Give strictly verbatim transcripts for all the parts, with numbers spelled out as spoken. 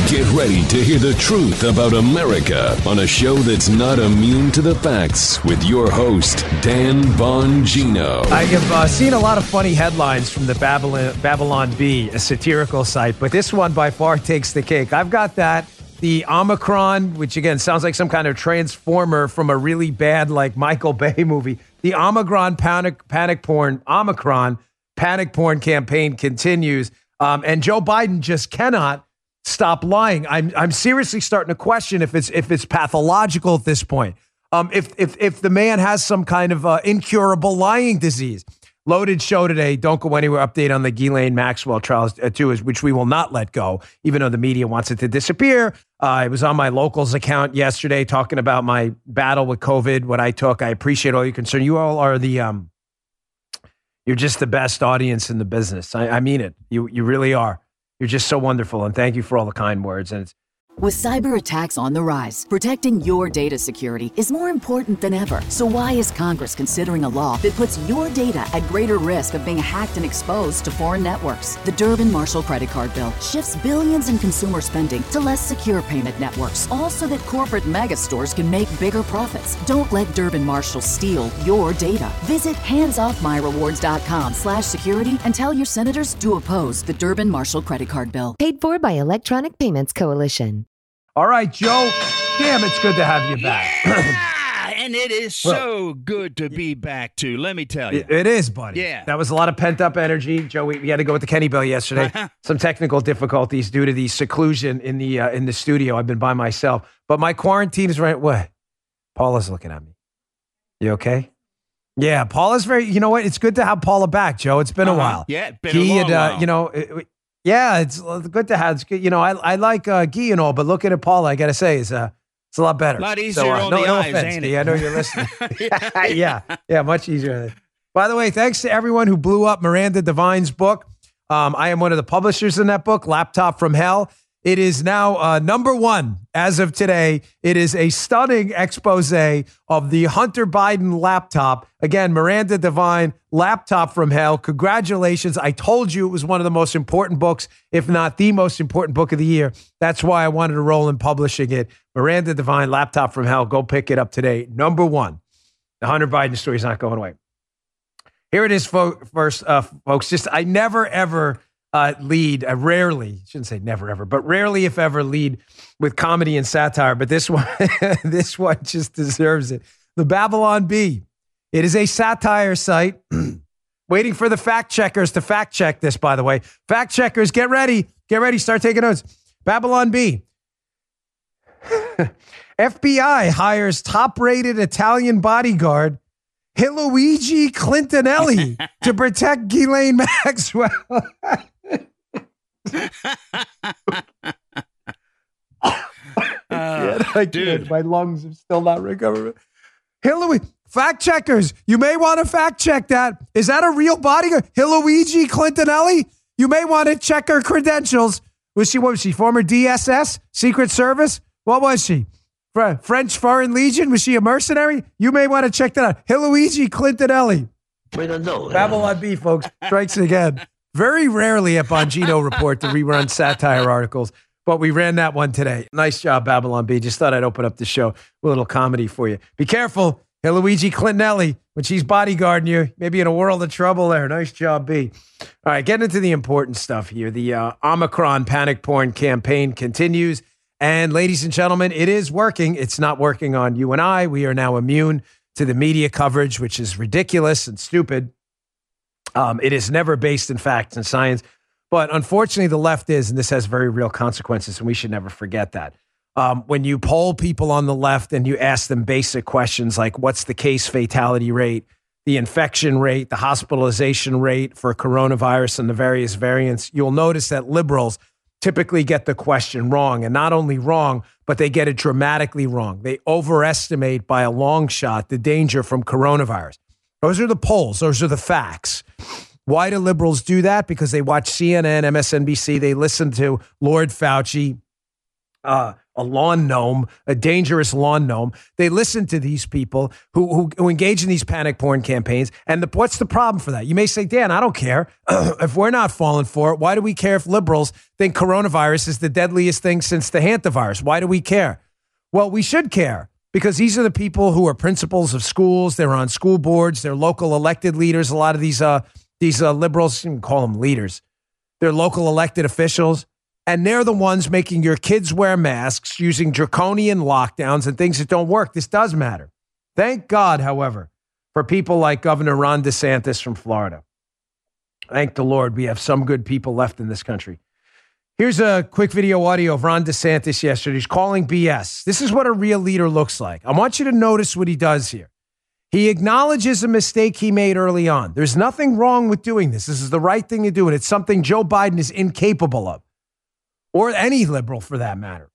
Get ready to hear the truth about America on a show that's not immune to the facts with your host, Dan Bongino. I have uh, seen a lot of funny headlines from the Babylon, Babylon Bee, a satirical site, but this one by far takes the cake. I've got that. The Omicron, which again sounds like some kind of transformer from a really bad like Michael Bay movie. The Omicron panic, panic porn, Omicron panic porn campaign continues. Um, and Joe Biden just cannot stop lying. I'm I'm seriously starting to question if it's if it's pathological at this point. Um, if if if the man has some kind of uh, incurable lying disease. Loaded show today. Don't go anywhere. Update on the Ghislaine Maxwell trials uh, too, is which we will not let go, even though the media wants it to disappear. Uh, I was on my locals account yesterday talking about my battle with COVID, what I took. I appreciate all your concern. You all are the um, you're just the best audience in the business. I, I mean it. You you really are. You're just so wonderful, and thank you for all the kind words. And it's With cyber attacks on the rise, protecting your data security is more important than ever. So why is Congress considering a law that puts your data at greater risk of being hacked and exposed to foreign networks? The Durbin-Marshall credit card bill shifts billions in consumer spending to less secure payment networks, all so that corporate mega stores can make bigger profits. Don't let Durbin-Marshall steal your data. Visit handsoffmyrewards.com slash security and tell your senators to oppose the Durbin-Marshall credit card bill. Paid for by Electronic Payments Coalition. all right, Joe. Damn, it's good to have you back. Yeah, and it is so well, good to be back, too. Let me tell you. It, it is, buddy. Yeah. That was a lot of pent-up energy. Joe, we, we had to go with the Kenny Bell yesterday. Some technical difficulties due to the seclusion in the uh, in the studio. I've been by myself. But my quarantine is right. What? Paula's looking at me. You okay? Yeah, Paula's very, you know what? It's good to have Paula back, Joe. It's been uh-huh. a while. Yeah, it's been he a long had, uh, while. You know, it, yeah, it's good to have. It's good. You know, I I like uh, Guy and all, but looking at Paula, I got to say, is uh, it's a lot better. A lot easier so, uh, on no, the no eyes, offense, ain't Guy. it? I know you're listening. yeah, yeah, yeah, much easier. By the way, thanks to everyone who blew up Miranda Devine's book. Um, I am one of the publishers in that book, Laptop from Hell. It is now uh, number one as of today. It is a stunning expose of the Hunter Biden laptop. Again, Miranda Devine, Laptop from Hell. Congratulations. I told you it was one of the most important books, if not the most important book of the year. That's why I wanted to roll in publishing it. Miranda Devine, Laptop from Hell. Go pick it up today. Number one. The Hunter Biden story is not going away. Here it is, fo- first, uh, folks. Just, I never, ever... Uh, lead, uh, rarely, shouldn't say never ever, but rarely, if ever, lead with comedy and satire. But this one, this one just deserves it. The Babylon Bee. It is a satire site. Waiting for the fact checkers to fact check this, by the way. Fact checkers, get ready. Get ready. Start taking notes. Babylon Bee. F B I hires top-rated Italian bodyguard Luigi Clintonelli to protect Ghislaine Maxwell. uh, I dude. can't. My lungs have still not recovered. Hillary, fact checkers, you may want to fact check that. Is that a real bodyguard? Luigi Clintonelli? You may want to check her credentials. Was she, what was she, former D S S, Secret Service? What was she? French Foreign Legion? Was she a mercenary? You may want to check that out. Luigi Clintonelli. Babylon Bee, folks, strikes again. Very rarely at Bongino Report do we run satire articles, but we ran that one today. Nice job, Babylon Bee. Just thought I'd open up the show with a little comedy for you. Be careful, Luigi Clintonelli, when she's bodyguarding you, maybe in a world of trouble there. Nice job, B. All right, getting into the important stuff here. The uh, Omicron panic porn campaign continues. And ladies and gentlemen, it is working. It's not working on you and I. We are now immune to the media coverage, which is ridiculous and stupid. Um, it is never based in facts and science. But unfortunately, the left is, and this has very real consequences, and we should never forget that. Um, when you poll people on the left and you ask them basic questions like what's the case fatality rate, the infection rate, the hospitalization rate for coronavirus and the various variants, you'll notice that liberals typically get the question wrong, and not only wrong, but they get it dramatically wrong. They overestimate by a long shot the danger from coronavirus. Those are the polls. Those are the facts. Why do liberals do that? Because they watch C N N, M S N B C. They listen to Lord Fauci, uh, a lawn gnome, a dangerous lawn gnome. They listen to these people who, who, who engage in these panic porn campaigns. And the, what's the problem for that? You may say, Dan, I don't care. If we're not falling for it, why do we care if liberals think coronavirus is the deadliest thing since the hantavirus? Why do we care? Well, we should care because these are the people who are principals of schools. They're on school boards. They're local elected leaders. A lot of these, uh, these uh, liberals, you can call them leaders. They're local elected officials. And they're the ones making your kids wear masks, using draconian lockdowns and things that don't work. This does matter. Thank God, however, for people like Governor Ron DeSantis from Florida. Thank the Lord we have some good people left in this country. Here's a quick video audio of Ron DeSantis yesterday. He's calling B S. This is what a real leader looks like. I want you to notice what he does here. He acknowledges a mistake he made early on. There's nothing wrong with doing this. This is the right thing to do, and it's something Joe Biden is incapable of. Or any liberal for that matter.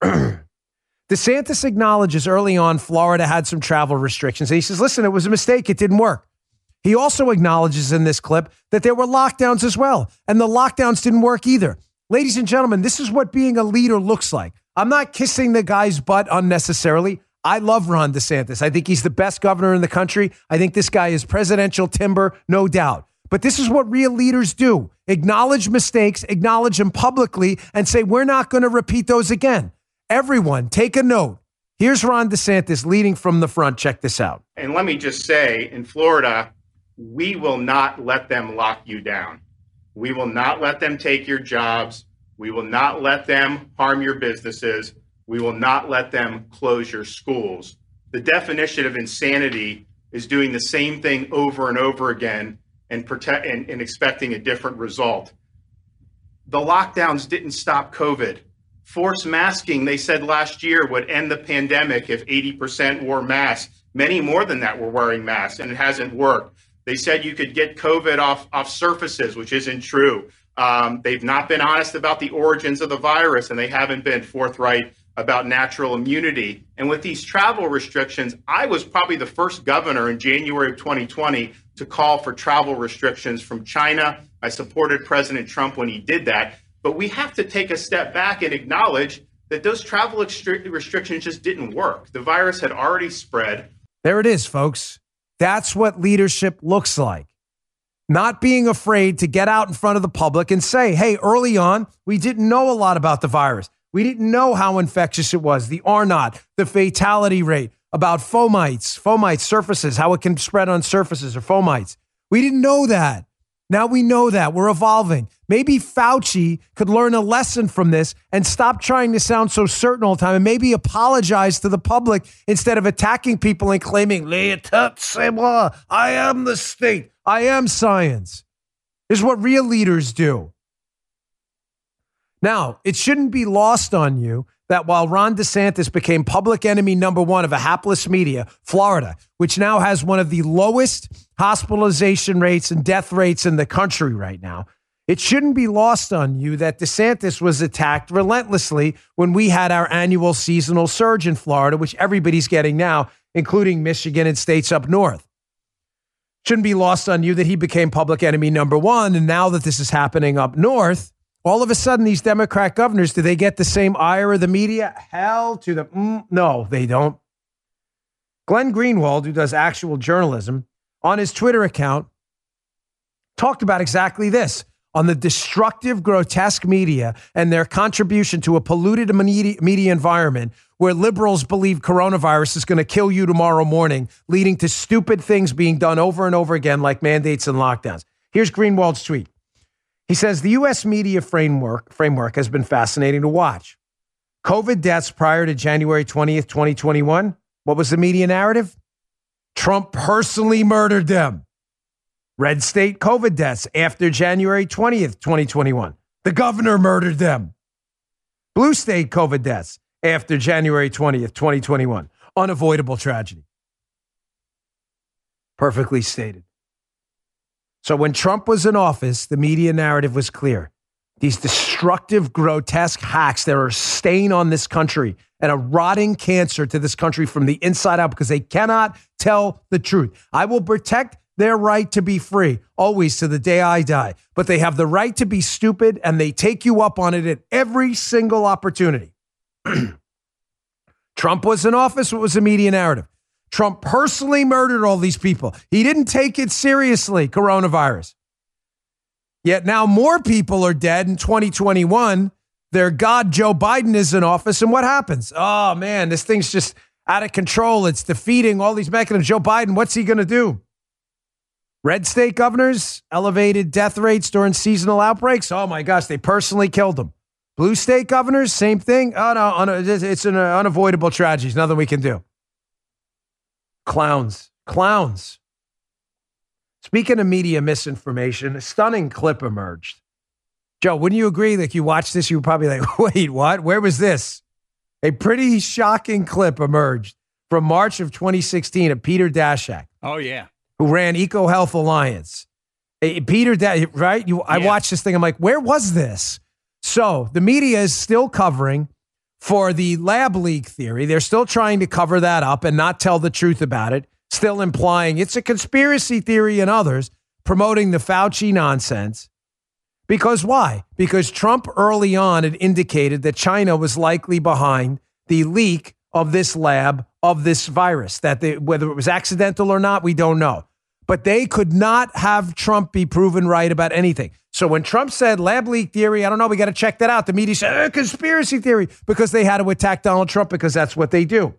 DeSantis acknowledges early on Florida had some travel restrictions. And he says, listen, it was a mistake. It didn't work. He also acknowledges in this clip that there were lockdowns as well. And the lockdowns didn't work either. Ladies and gentlemen, this is what being a leader looks like. I'm not kissing the guy's butt unnecessarily. I love Ron DeSantis. I think he's the best governor in the country. I think this guy is presidential timber, no doubt. But this is what real leaders do. Acknowledge mistakes, acknowledge them publicly, and say, we're not going to repeat those again. Everyone, take a note. Here's Ron DeSantis leading from the front. Check this out. And let me just say, in Florida, we will not let them lock you down. We will not let them take your jobs. We will not let them harm your businesses. We will not let them close your schools. The definition of insanity is doing the same thing over and over again and protect and, and expecting a different result. The lockdowns didn't stop COVID. Forced masking, they said last year, would end the pandemic if eighty percent wore masks. Many more than that were wearing masks, and it hasn't worked. They said you could get COVID off, off surfaces, which isn't true. Um, they've not been honest about the origins of the virus, and they haven't been forthright about natural immunity. And with these travel restrictions, I was probably the first governor in January of twenty twenty to call for travel restrictions from China. I supported President Trump when he did that. But we have to take a step back and acknowledge that those travel extri- restrictions just didn't work. The virus had already spread. There it is, folks. That's what leadership looks like. Not being afraid to get out in front of the public and say, hey, early on, we didn't know a lot about the virus. We didn't know how infectious it was, the R naught, the fatality rate, about fomites, fomites, surfaces, how it can spread on surfaces or fomites. We didn't know that. Now we know that. We're evolving. Maybe Fauci could learn a lesson from this and stop trying to sound so certain all the time and maybe apologize to the public instead of attacking people and claiming, l'état c'est moi, I am the state, I am science. This is what real leaders do. Now, it shouldn't be lost on you that while Ron DeSantis became public enemy number one of a hapless media, Florida, which now has one of the lowest hospitalization rates and death rates in the country right now, it shouldn't be lost on you that DeSantis was attacked relentlessly when we had our annual seasonal surge in Florida, which everybody's getting now, including Michigan and states up north. Shouldn't be lost on you that he became public enemy number one. And now that this is happening up north, all of a sudden, these Democrat governors, do they get the same ire of the media? Hell to the... Mm, no, they don't. Glenn Greenwald, who does actual journalism, on his Twitter account, talked about exactly this, on the destructive, grotesque media and their contribution to a polluted media, media environment where liberals believe coronavirus is going to kill you tomorrow morning, leading to stupid things being done over and over again, like mandates and lockdowns. Here's Greenwald's tweet. He says, the U S media framework framework has been fascinating to watch. COVID deaths prior to January twentieth, twenty twenty-one. What was the media narrative? Trump personally murdered them. Red state COVID deaths after January twentieth, twenty twenty-one. The governor murdered them. Blue state COVID deaths after January twentieth, twenty twenty-one. Unavoidable tragedy. Perfectly stated. So when Trump was in office, the media narrative was clear. These destructive, grotesque hacks that are a stain on this country and a rotting cancer to this country from the inside out because they cannot tell the truth. I will protect their right to be free, always to the day I die. But they have the right to be stupid, and they take you up on it at every single opportunity. Trump was in office. What was the media narrative? Trump personally murdered all these people. He didn't take it seriously, coronavirus. Yet now more people are dead in twenty twenty-one. Their God, Joe Biden, is in office. And what happens? Oh, man, this thing's just out of control. It's defeating all these mechanisms. Joe Biden, what's he going to do? Red state governors, elevated death rates during seasonal outbreaks. Oh, my gosh, they personally killed them. Blue state governors, same thing. Oh, no, it's an unavoidable tragedy. There's nothing we can do. Clowns. Clowns. Speaking of media misinformation, a stunning clip emerged. Joe, wouldn't you agree? Like, you watched this, you were probably like, wait, what? Where was this? A pretty shocking clip emerged from March of twenty sixteen of Peter Daszak. Oh, yeah. Who ran EcoHealth Alliance. Hey, Peter, da- right? You, I yeah. watched this thing. I'm like, where was this? So the media is still covering for the lab leak theory. They're still trying to cover that up and not tell the truth about it, still implying it's a conspiracy theory and others, promoting the Fauci nonsense. Because why? Because Trump early on had indicated that China was likely behind the leak of this lab, of this virus, that they, whether it was accidental or not, we don't know. But they could not have Trump be proven right about anything. So when Trump said lab leak theory, I don't know, we got to check that out. The media said eh, conspiracy theory because they had to attack Donald Trump because that's what they do.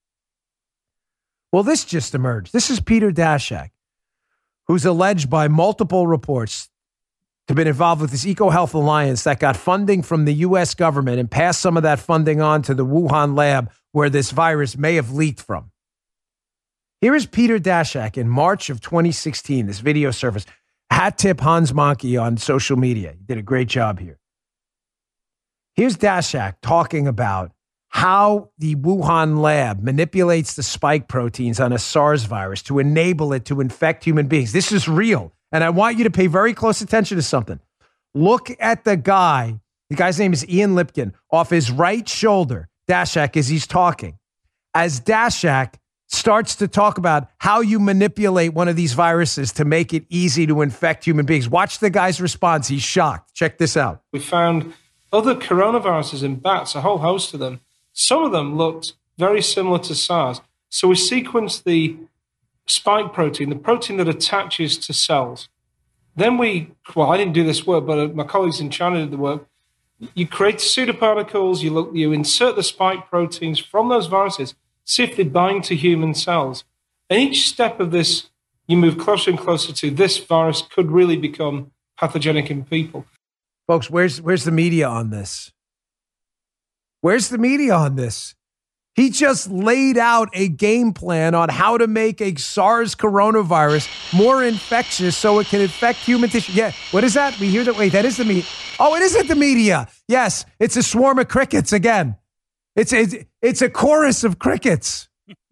Well, this just emerged. This is Peter Daszak, who's alleged by multiple reports to have been involved with this EcoHealth Alliance that got funding from the U S government and passed some of that funding on to the Wuhan lab where this virus may have leaked from. Here is Peter Daszak in March of twenty sixteen. This video surfaced. Hat tip Hans Monkey on social media. He did a great job here. Here's Daszak talking about how the Wuhan lab manipulates the spike proteins on a SARS virus to enable it to infect human beings. This is real. And I want you to pay very close attention to something. Look at the guy. The guy's name is Ian Lipkin. Off his right shoulder, Daszak, as he's talking. As Daszak starts to talk about how you manipulate one of these viruses to make it easy to infect human beings. Watch the guy's response. He's shocked. Check this out. We found other coronaviruses in bats, a whole host of them. Some of them looked very similar to SARS. So we sequenced the spike protein, the protein that attaches to cells. Then we, well, I didn't do this work, but my colleagues in China did the work. You create pseudoparticles, you look, you insert the spike proteins from those viruses, see if they bind to human cells. And each step of this, you move closer and closer to this virus could really become pathogenic in people. Folks, where's where's the media on this? Where's the media on this? He just laid out a game plan on how to make a SARS coronavirus more infectious so it can infect human tissue. Yeah, what is that? We hear that. Wait, that is the media. Oh, it isn't the media. Yes, it's a swarm of crickets again. It's it's, it's a chorus of crickets.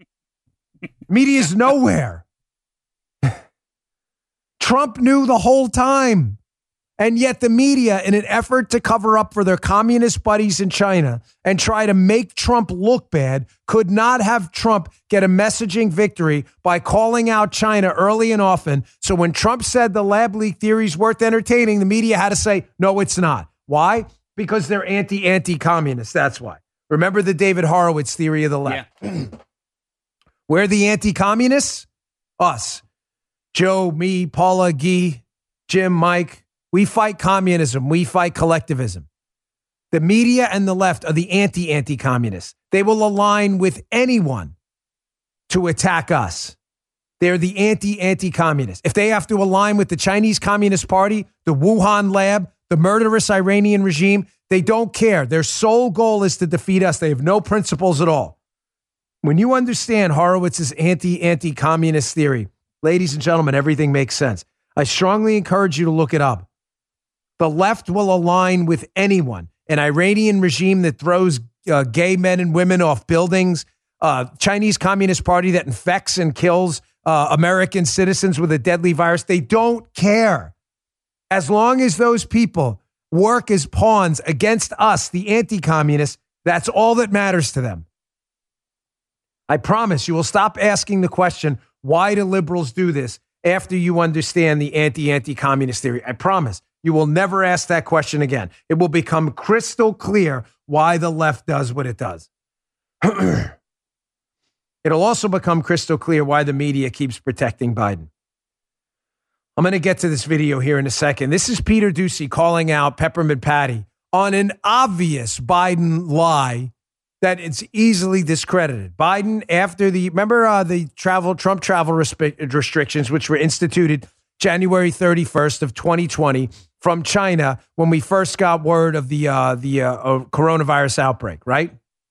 Media's nowhere. Trump knew the whole time. And yet the media, in an effort to cover up for their communist buddies in China and try to make Trump look bad, could not have Trump get a messaging victory by calling out China early and often. So when Trump said the lab leak theory is worth entertaining, the media had to say, no, it's not. Why? Because they're anti-anti-communist. That's why. Remember the David Horowitz theory of the left. Yeah. We're the anti-communists? Us. Joe, me, Paula, Guy, Jim, Mike. We fight communism. We fight collectivism. The media and the left are the anti-anti-communists. They will align with anyone to attack us. They're the anti-anti-communists. If they have to align with the Chinese Communist Party, the Wuhan lab, the murderous Iranian regime, they don't care. Their sole goal is to defeat us. They have no principles at all. When you understand Horowitz's anti-anti-communist theory, ladies and gentlemen, everything makes sense. I strongly encourage you to look it up. The left will align with anyone. An Iranian regime that throws uh, gay men and women off buildings, uh, Chinese Communist Party that infects and kills uh, American citizens with a deadly virus. They don't care. As long as those people work as pawns against us, the anti-communists, that's all that matters to them. I promise you will stop asking the question, why do liberals do this, after you understand the anti-anti-communist theory. I promise. You will never ask that question again. It will become crystal clear why the left does what it does. It'll also become crystal clear why the media keeps protecting Biden. I'm going to get to this video here in a second. This is Peter Doocy calling out Peppermint Patty on an obvious Biden lie that it's easily discredited. Biden, after the, remember uh, the travel, Trump travel resp- restrictions, which were instituted January thirty-first of twenty twenty from China when we first got word of the, uh, the uh, uh, coronavirus outbreak, right?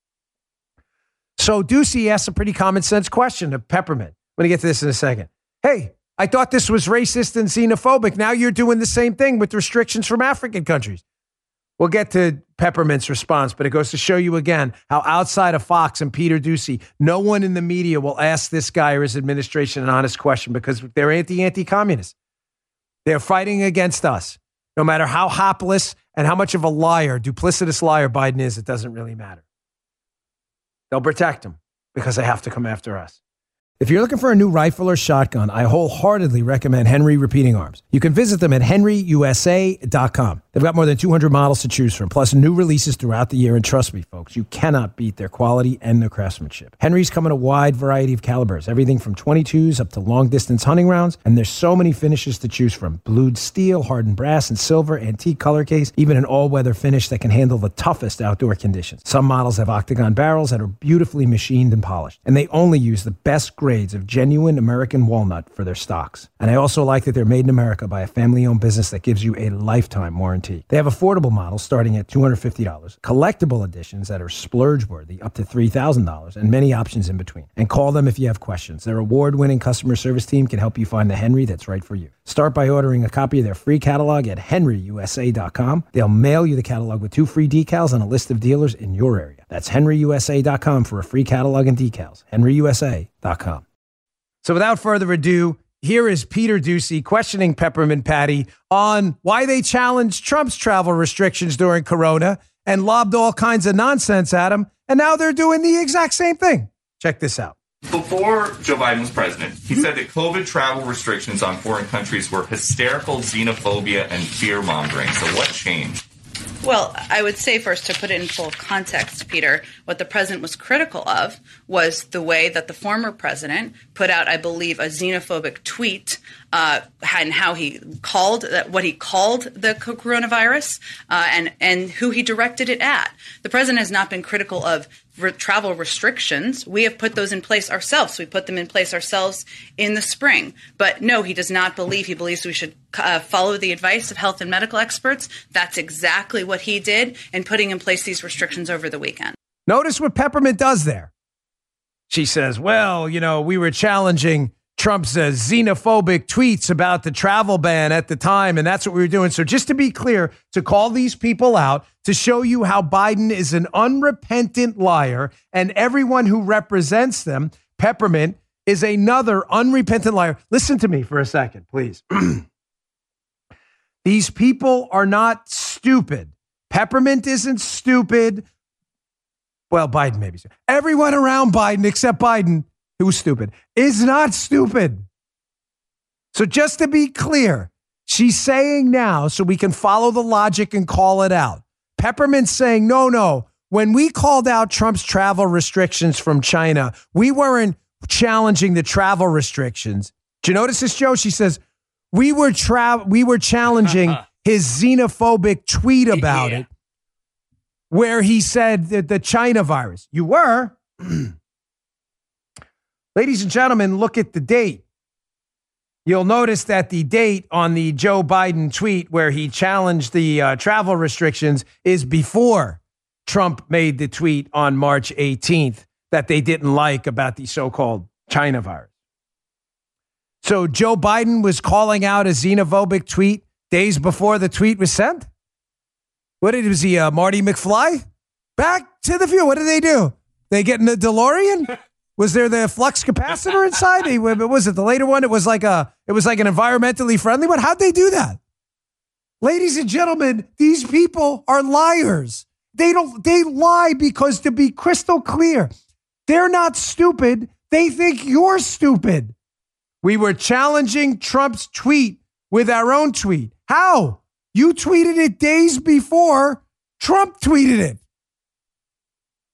So Doocy asked a pretty common sense question to Peppermint. I'm going to get to this in a second. Hey, I thought this was racist and xenophobic. Now you're doing the same thing with restrictions from African countries. We'll get to Peppermint's response, but it goes to show you again how outside of Fox and Peter Doocy, no one in the media will ask this guy or his administration an honest question because they're anti-anti-communist. They're fighting against us. No matter how hapless and how much of a liar, duplicitous liar Biden is, it doesn't really matter. They'll protect him because they have to come after us. If you're looking for a new rifle or shotgun, I wholeheartedly recommend Henry Repeating Arms. You can visit them at henry u s a dot com. They've got more than two hundred models to choose from, plus new releases throughout the year. And trust me, folks, you cannot beat their quality and their craftsmanship. Henry's come in a wide variety of calibers, everything from twenty-twos up to long-distance hunting rounds. And there's so many finishes to choose from. Blued steel, hardened brass, and silver, antique color case, even an all-weather finish that can handle the toughest outdoor conditions. Some models have octagon barrels that are beautifully machined and polished. And they only use the best grades of genuine American walnut for their stocks. And I also like that they're made in America by a family-owned business that gives you a lifetime warranty. They have affordable models starting at two hundred fifty dollars, collectible editions that are splurge-worthy up to three thousand dollars, and many options in between. And call them if you have questions. Their award-winning customer service team can help you find the Henry that's right for you. Start by ordering a copy of their free catalog at henry u s a dot com. They'll mail you the catalog with two free decals and a list of dealers in your area. That's henry u s a dot com for a free catalog and decals. henry u s a dot com. So without further ado, here is Peter Doocy questioning Peppermint Patty on why they challenged Trump's travel restrictions during Corona and lobbed all kinds of nonsense at him. And now they're doing the exact same thing. Check this out. Before Joe Biden was president, he said that COVID travel restrictions on foreign countries were hysterical xenophobia and fear-mongering. So what changed? Well, I would say first, to put it in full context, Peter, what the president was critical of was the way that the former president put out, I believe, a xenophobic tweet uh, and how he called what he called the coronavirus uh, and and who he directed it at. The president has not been critical of re- travel restrictions. We have put those in place ourselves. We put them in place ourselves in the spring. But no, he does not believe. He believes we should uh, follow the advice of health and medical experts. That's exactly what he did in putting in place these restrictions over the weekend. Notice what Peppermint does there. She says, well, you know, we were challenging Trump's uh, xenophobic tweets about the travel ban at the time, and that's what we were doing. So just to be clear, to call these people out, to show you how Biden is an unrepentant liar, and everyone who represents them, Peppermint, is another unrepentant liar. Listen to me for a second, please. These people are not stupid. Peppermint isn't stupid. Well, Biden maybe. Everyone around Biden except Biden, who was stupid, is not stupid. So just to be clear, she's saying now, so we can follow the logic and call it out. Peppermint's saying, no, no. When we called out Trump's travel restrictions from China, we weren't challenging the travel restrictions. Do you notice this, Joe? She says, we were tra- we were challenging his xenophobic tweet about yeah. it, where he said that the China virus. You were. Ladies and gentlemen, look at the date. You'll notice that the date on the Joe Biden tweet where he challenged the uh, travel restrictions is before Trump made the tweet on March eighteenth that they didn't like about the so-called China virus. So Joe Biden was calling out a xenophobic tweet days before the tweet was sent? What did, was he, uh, Marty McFly? Back to the future. What did they do? They get in the DeLorean? Was there the flux capacitor inside? Was it the later one? It was like a, it was like an environmentally friendly one. How'd they do that? Ladies and gentlemen, these people are liars. They don't, they lie because, to be crystal clear, they're not stupid. They think you're stupid. We were challenging Trump's tweet with our own tweet. How? You tweeted it days before Trump tweeted it.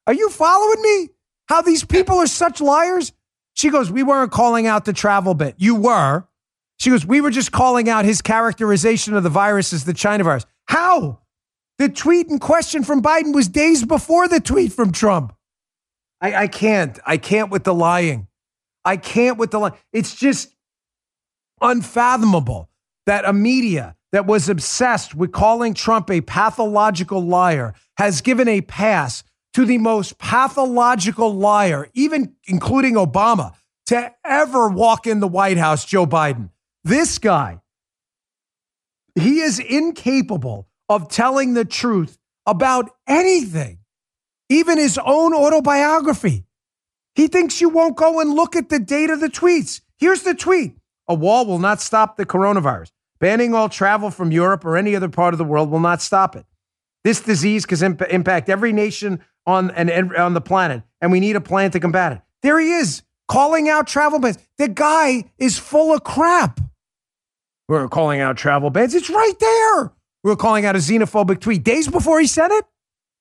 Are you following me? How these people are such liars? She goes, we weren't calling out the travel bit. You were. She goes, we were just calling out his characterization of the virus as the China virus. How? The tweet in question from Biden was days before the tweet from Trump. I, I can't. I can't with the lying. I can't with the lying. It's just unfathomable that a media that was obsessed with calling Trump a pathological liar has given a pass to the most pathological liar, even including Obama, to ever walk in the White House, Joe Biden. This guy, he is incapable of telling the truth about anything, even his own autobiography. He thinks you won't go and look at the date of the tweets. Here's the tweet. A wall will not stop the coronavirus. Banning all travel from Europe or any other part of the world will not stop it. This disease can imp- impact every nation on, and, and on the planet, and we need a plan to combat it. There he is, calling out travel bans. The guy is full of crap. We're calling out travel bans. It's right there. We're calling out a xenophobic tweet days before he said it.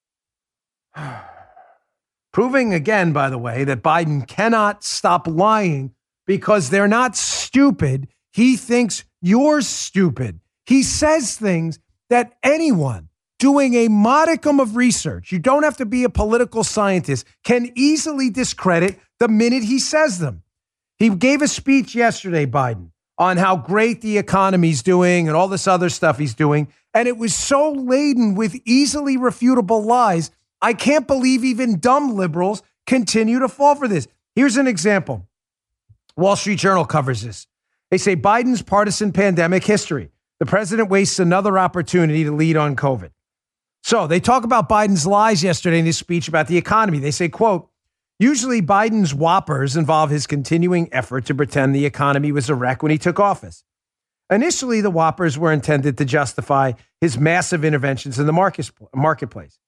Proving again, by the way, that Biden cannot stop lying because they're not stupid. He thinks you're stupid. He says things that anyone doing a modicum of research, you don't have to be a political scientist, can easily discredit the minute he says them. He gave a speech yesterday, Biden, on how great the economy's doing and all this other stuff he's doing. And it was so laden with easily refutable lies. I can't believe even dumb liberals continue to fall for this. Here's an example. Wall Street Journal covers this. They say Biden's partisan pandemic history. The president wastes another opportunity to lead on COVID. So they talk about Biden's lies yesterday in his speech about the economy. They say, quote, usually Biden's whoppers involve his continuing effort to pretend the economy was a wreck when he took office. Initially, the whoppers were intended to justify his massive interventions in the market, marketplace.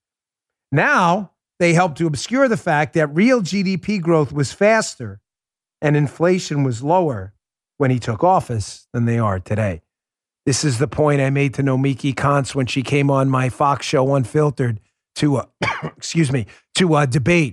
Now, they help to obscure the fact that real G D P growth was faster and inflation was lower when he took office than they are today. This is the point I made to Nomiki Konst when she came on my Fox show Unfiltered to, uh, excuse me, to uh, debate.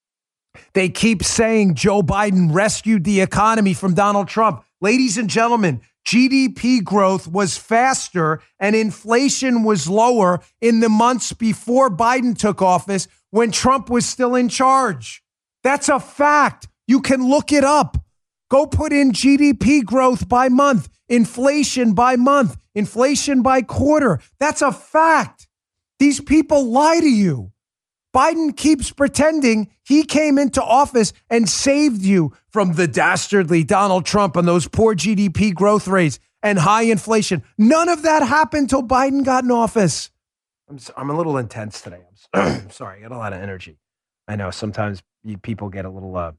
They keep saying Joe Biden rescued the economy from Donald Trump. Ladies and gentlemen, G D P growth was faster and inflation was lower in the months before Biden took office when Trump was still in charge. That's a fact. You can look it up. Go put in G D P growth by month, inflation by month, inflation by quarter. That's a fact. These people lie to you. Biden keeps pretending he came into office and saved you from the dastardly Donald Trump and those poor G D P growth rates and high inflation. None of that happened till Biden got in office. I'm, I'm a little intense today. I'm sorry. I got a lot of energy. I know sometimes you, people get a little uh,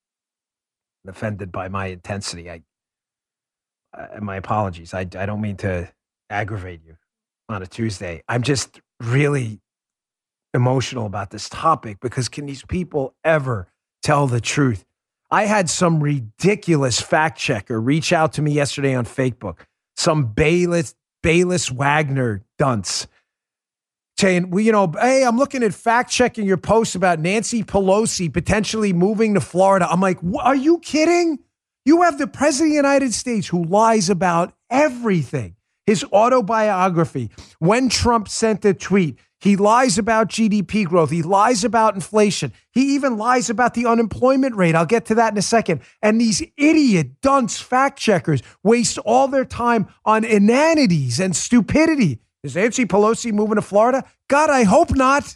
offended by my intensity. I, uh, my apologies. I, I don't mean to aggravate you on a Tuesday. I'm just really emotional about this topic because can these people ever tell the truth? I had some ridiculous fact checker reach out to me yesterday on Facebook, some Bayless, Bayless Wagner dunce saying, well, you know, hey, I'm looking at fact checking your post about Nancy Pelosi potentially moving to Florida. I'm like, are you kidding? You have the president of the United States who lies about everything. His autobiography, when Trump sent the tweet, he lies about G D P growth. He lies about inflation. He even lies about the unemployment rate. I'll get to that in a second. And these idiot, dunce fact checkers waste all their time on inanities and stupidity. Is Nancy Pelosi moving to Florida? God, I hope not.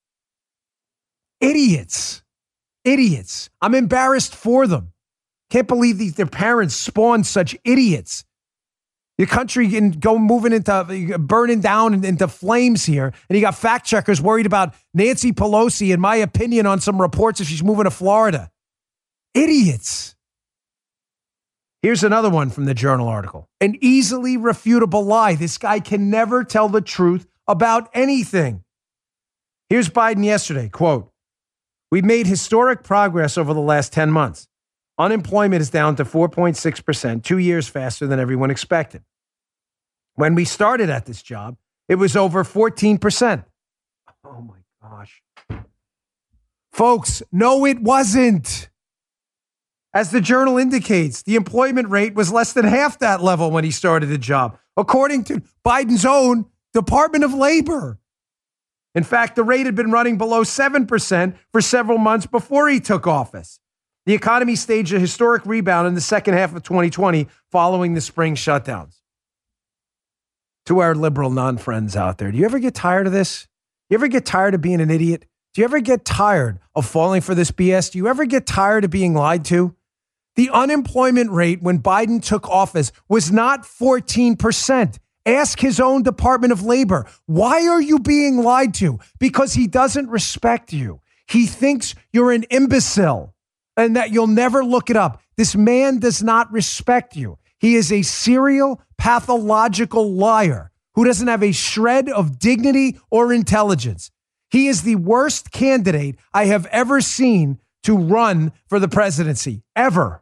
Idiots. Idiots. I'm embarrassed for them. Can't believe these, their parents spawned such idiots. The country can go moving into burning down into flames here. And you got fact checkers worried about Nancy Pelosi and my opinion on some reports if she's moving to Florida. Idiots. Here's another one from the Journal article. An easily refutable lie. This guy can never tell the truth about anything. Here's Biden yesterday, quote, we've made historic progress over the last ten months. Unemployment is down to four point six percent, two years faster than everyone expected. When we started at this job, it was over fourteen percent. Oh my gosh. Folks, no, it wasn't. As the Journal indicates, the employment rate was less than half that level when he started the job, according to Biden's own Department of Labor. In fact, the rate had been running below seven percent for several months before he took office. The economy staged a historic rebound in the second half of twenty twenty following the spring shutdowns. To our liberal non-friends out there, do you ever get tired of this? You ever get tired of being an idiot? Do you ever get tired of falling for this B S? Do you ever get tired of being lied to? The unemployment rate when Biden took office was not fourteen percent. Ask his own Department of Labor. Why are you being lied to? Because he doesn't respect you. He thinks you're an imbecile and that you'll never look it up. This man does not respect you. He is a serial pathological liar who doesn't have a shred of dignity or intelligence. He is the worst candidate I have ever seen to run for the presidency, ever.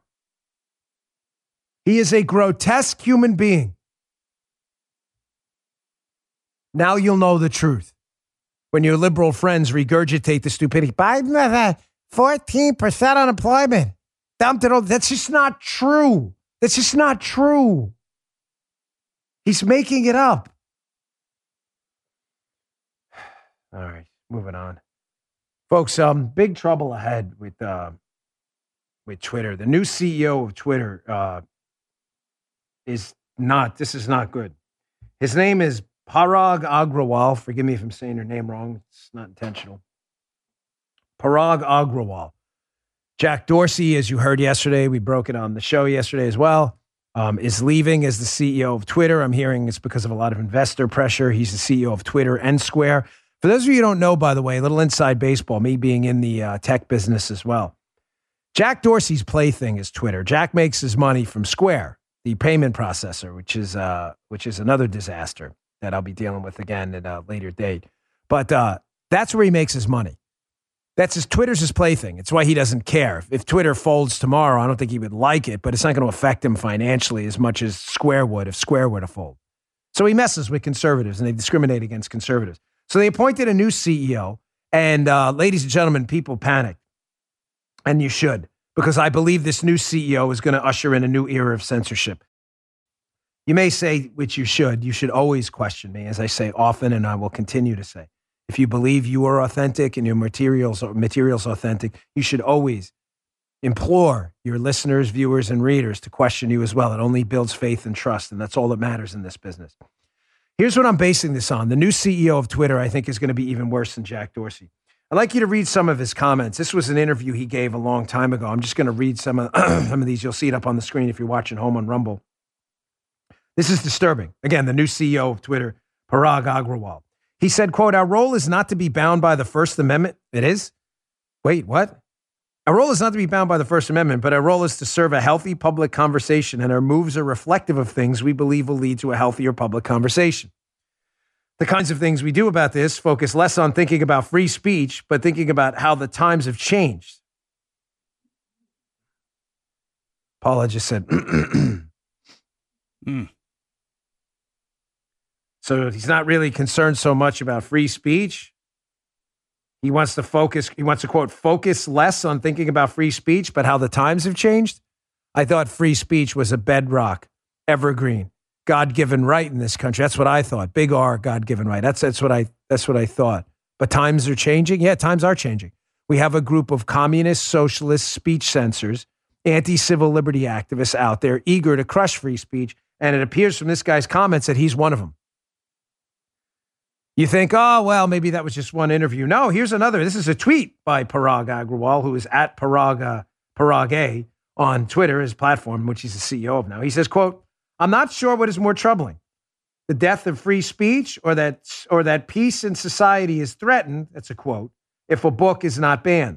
He is a grotesque human being. Now you'll know the truth. When your liberal friends regurgitate the stupidity, Biden has a fourteen percent unemployment. That's just not true. That's just not true. He's making it up. All right, moving on. Folks, um, big trouble ahead with uh, with Twitter. The new C E O of Twitter uh, is not, this is not good. His name is Parag Agrawal. Forgive me if I'm saying your name wrong. It's not intentional. Parag Agrawal. Jack Dorsey, as you heard yesterday, we broke it on the show yesterday as well, um, is leaving as the C E O of Twitter. I'm hearing it's because of a lot of investor pressure. He's the C E O of Twitter and Square. For those of you who don't know, by the way, a little inside baseball, me being in the uh, tech business as well. Jack Dorsey's plaything is Twitter. Jack makes his money from Square, the payment processor, which is uh, which is another disaster that I'll be dealing with again at a later date. But uh, that's where he makes his money. That's his, Twitter's his plaything. It's why he doesn't care. If, if Twitter folds tomorrow, I don't think he would like it, but it's not going to affect him financially as much as Square would if Square were to fold. So he messes with conservatives and they discriminate against conservatives. So they appointed a new C E O, and uh, ladies and gentlemen, people panicked. And you should, because I believe this new C E O is going to usher in a new era of censorship. You may say, which you should, you should always question me, as I say often, and I will continue to say. If you believe you are authentic and your materials are materials authentic, you should always implore your listeners, viewers, and readers to question you as well. It only builds faith and trust, and that's all that matters in this business. Here's what I'm basing this on. The new C E O of Twitter, I think, is going to be even worse than Jack Dorsey. I'd like you to read some of his comments. This was an interview he gave a long time ago. I'm just going to read some of, some of these. You'll see it up on the screen if you're watching home on Rumble. This is disturbing. Again, the new C E O of Twitter, Parag Agrawal. He said, quote, "Our role is not to be bound by the First Amendment." It is? Wait, what? Our role is not to be bound by the First Amendment, but our role is to serve a healthy public conversation, and our moves are reflective of things we believe will lead to a healthier public conversation. The kinds of things we do about this focus less on thinking about free speech, but thinking about how the times have changed. Paula just said, mm. So he's not really concerned so much about free speech. He wants to focus, he wants to, quote, focus less on thinking about free speech, but how the times have changed. I thought free speech was a bedrock, evergreen, God-given right in this country. That's what I thought. Big R, God-given right. That's that's what I that's what I thought. But times are changing. Yeah, times are changing. We have a group of communist, socialist, speech censors, anti-civil liberty activists out there eager to crush free speech. And it appears from this guy's comments that he's one of them. You think, oh, well, maybe that was just one interview. No, here's another. This is a tweet by Parag Agrawal, who is at Parag, uh, Parag A on Twitter, his platform, which he's the C E O of now. He says, quote, "I'm not sure what is more troubling, the death of free speech or that, or that peace in society is threatened," that's a quote, "if a book is not banned."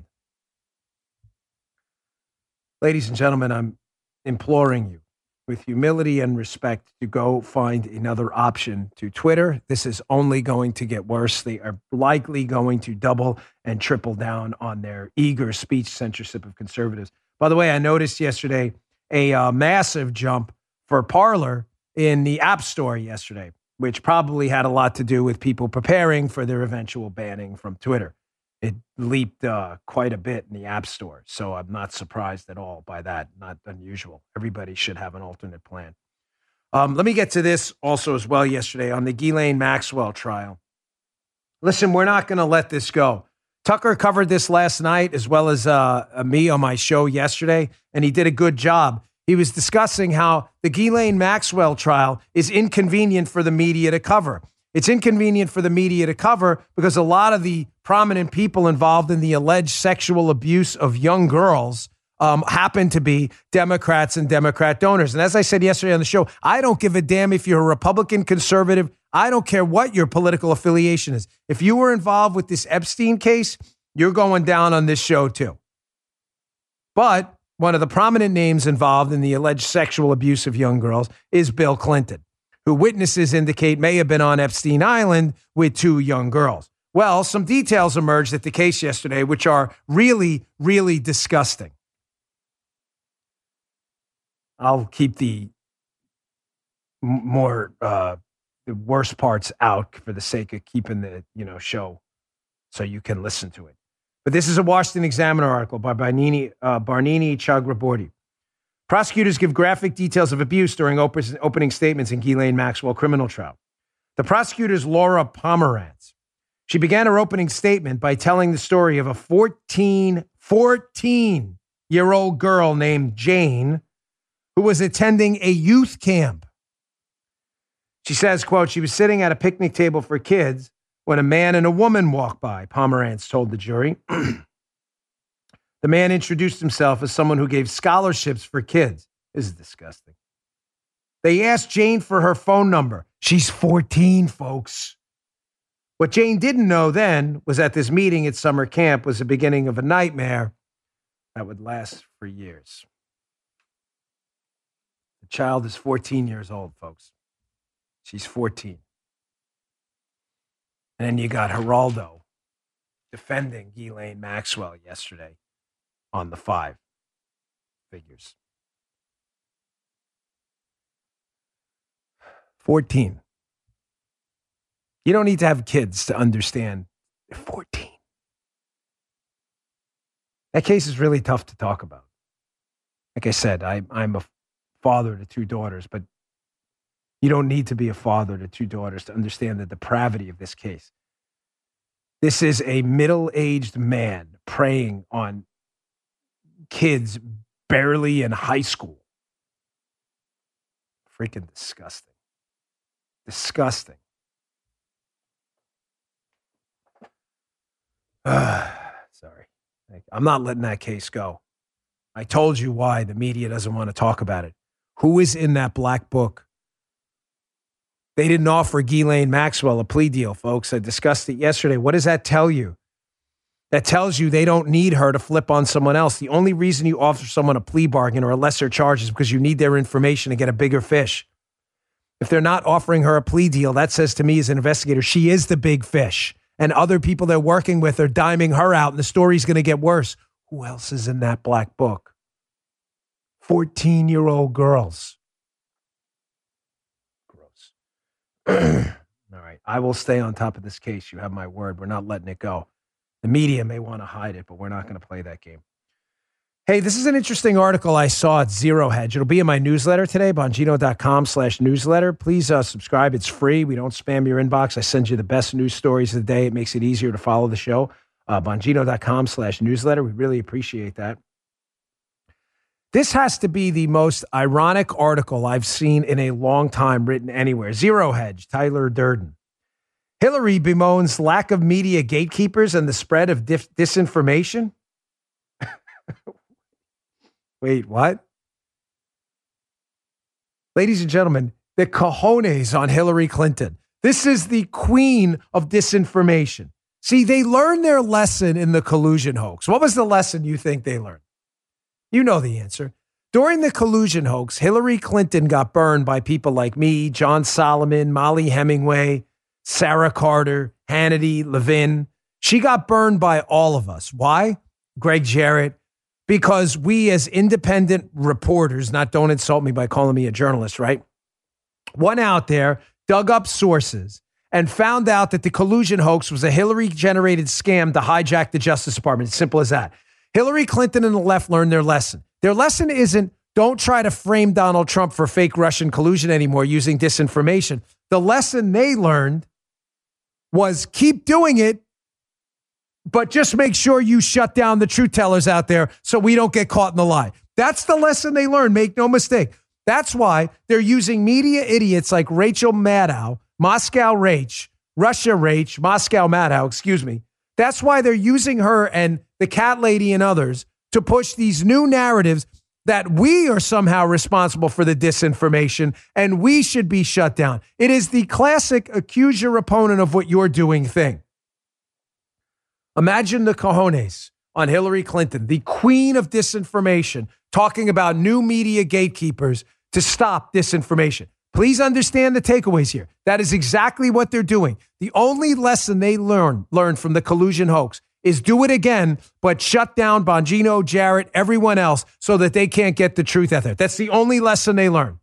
Ladies and gentlemen, I'm imploring you with humility and respect to go find another option to Twitter. This is only going to get worse. They are likely going to double and triple down on their eager speech censorship of conservatives. By the way, I noticed yesterday a uh, massive jump for Parler in the App Store yesterday, which probably had a lot to do with people preparing for their eventual banning from Twitter. It leaped uh, quite a bit in the App Store, so I'm not surprised at all by that. Not unusual. Everybody should have an alternate plan. Um, let me get to this also as well yesterday on the Ghislaine Maxwell trial. Listen, we're not going to let this go. Tucker covered this last night as well as uh, me on my show yesterday, and he did a good job. He was discussing how the Ghislaine Maxwell trial is inconvenient for the media to cover. It's inconvenient for the media to cover because a lot of the prominent people involved in the alleged sexual abuse of young girls um, happen to be Democrats and Democrat donors. And as I said yesterday on the show, I don't give a damn if you're a Republican, conservative. I don't care what your political affiliation is. If you were involved with this Epstein case, you're going down on this show too. But one of the prominent names involved in the alleged sexual abuse of young girls is Bill Clinton, who witnesses indicate may have been on Epstein Island with two young girls. Well, some details emerged at the case yesterday, which are really, really disgusting. I'll keep the m- more uh, the worst parts out for the sake of keeping the you know show so you can listen to it. But this is a Washington Examiner article by Barnini, uh, Barnini Chakraborty. Prosecutors give graphic details of abuse during op- opening statements in Ghislaine Maxwell criminal trial. The prosecutor's Laura Pomerantz. She began her opening statement by telling the story of a fourteen, fourteen-year-old girl named Jane who was attending a youth camp. She says, quote, she was sitting at a picnic table for kids when a man and a woman walked by, Pomerantz told the jury. The man introduced himself as someone who gave scholarships for kids. This is disgusting. They asked Jane for her phone number. She's fourteen, folks. What Jane didn't know then was that this meeting at summer camp was the beginning of a nightmare that would last for years. The child is fourteen years old, folks. She's fourteen. And then you got Geraldo defending Ghislaine Maxwell yesterday on the five figures. fourteen. You don't need to have kids to understand they're fourteen. That case is really tough to talk about. Like I said, I, I'm a father to two daughters, but you don't need to be a father to two daughters to understand the depravity of this case. This is a middle-aged man preying on kids barely in high school. Freaking disgusting. Disgusting. Uh, sorry. I'm not letting that case go. I told you why the media doesn't want to talk about it. Who is in that black book? They didn't offer Ghislaine Maxwell a plea deal, folks. I discussed it yesterday. What does that tell you? That tells you they don't need her to flip on someone else. The only reason you offer someone a plea bargain or a lesser charge is because you need their information to get a bigger fish. If they're not offering her a plea deal, that says to me as an investigator, she is the big fish. And other people they're working with are diming her out, and the story's going to get worse. Who else is in that black book? fourteen-year-old girls. Gross. All right. I will stay on top of this case. You have my word. We're not letting it go. The media may want to hide it, but we're not going to play that game. Hey, this is an interesting article I saw at Zero Hedge. It'll be in my newsletter today, Bongino.com slash newsletter. Please uh, subscribe. It's free. We don't spam your inbox. I send you the best news stories of the day. It makes it easier to follow the show. Uh, Bongino.com slash newsletter. We really appreciate that. This has to be the most ironic article I've seen in a long time written anywhere. Zero Hedge, Tyler Durden. Hillary bemoans lack of media gatekeepers and the spread of dif- disinformation. Wait, what? Ladies and gentlemen, the cojones on Hillary Clinton. This is the queen of disinformation. See, they learned their lesson in the collusion hoax. What was the lesson you think they learned? You know the answer. During the collusion hoax, Hillary Clinton got burned by people like me, John Solomon, Molly Hemingway, Sarah Carter, Hannity, Levin. She got burned by all of us. Why? Greg Jarrett. Because we as independent reporters, not don't insult me by calling me a journalist, right? Went out there, dug up sources, and found out that the collusion hoax was a Hillary-generated scam to hijack the Justice Department. It's simple as that. Hillary Clinton and the left learned their lesson. Their lesson isn't don't try to frame Donald Trump for fake Russian collusion anymore using disinformation. The lesson they learned was keep doing it, but just make sure you shut down the truth tellers out there so we don't get caught in the lie. That's the lesson they learned. Make no mistake. That's why they're using media idiots like Rachel Maddow, Moscow Rach, Russia Rach, Moscow Maddow, excuse me. That's why they're using her and the cat lady and others to push these new narratives that we are somehow responsible for the disinformation and we should be shut down. It is the classic accuse your opponent of what you're doing thing. Imagine the cojones on Hillary Clinton, the queen of disinformation, talking about new media gatekeepers to stop disinformation. Please understand the takeaways here. That is exactly what they're doing. The only lesson they learn, learned from the collusion hoax is do it again, but shut down Bongino, Jarrett, everyone else so that they can't get the truth out there. That's the only lesson they learn.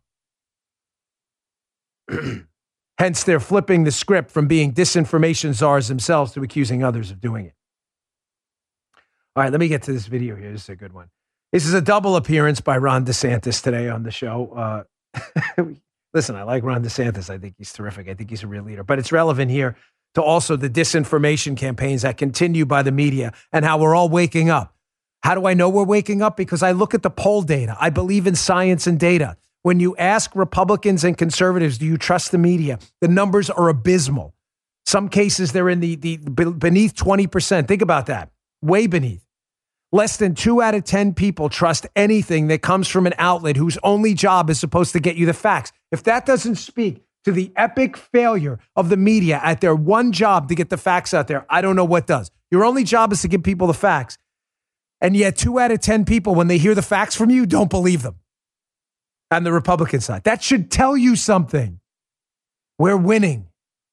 Hence, they're flipping the script from being disinformation czars themselves to accusing others of doing it. All right, let me get to this video here. This is a good one. This is a double appearance by Ron DeSantis today on the show. Uh, listen, I like Ron DeSantis. I think he's terrific. I think he's a real leader. But it's relevant here to also the disinformation campaigns that continue by the media and how we're all waking up. How do I know we're waking up? Because I look at the poll data. I believe in science and data. When you ask Republicans and conservatives, do you trust the media? The numbers are abysmal. Some cases, they're in the, the beneath twenty percent. Think about that. Way beneath. Less than two out of ten people trust anything that comes from an outlet whose only job is supposed to get you the facts. If that doesn't speak to the epic failure of the media at their one job to get the facts out there, I don't know what does. Your only job is to give people the facts. And yet two out of ten people, when they hear the facts from you, don't believe them. On the Republican side. That should tell you something. We're winning.